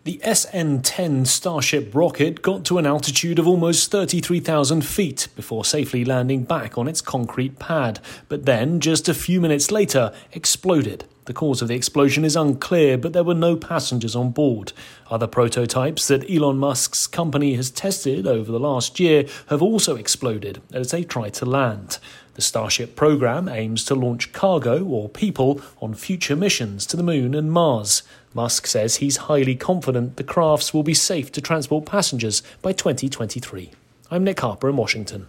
The SN-10 Starship rocket got to an altitude of almost 33,000 feet before safely landing back on its concrete pad, but then, just a few minutes later, exploded. The cause of the explosion is unclear, but there were no passengers on board. Other prototypes that Elon Musk's company has tested over the last year have also exploded as they try to land. The Starship program aims to launch cargo or people on future missions to the Moon and Mars. Musk says he's highly confident the crafts will be safe to transport passengers by 2023. I'm Nick Harper in Washington.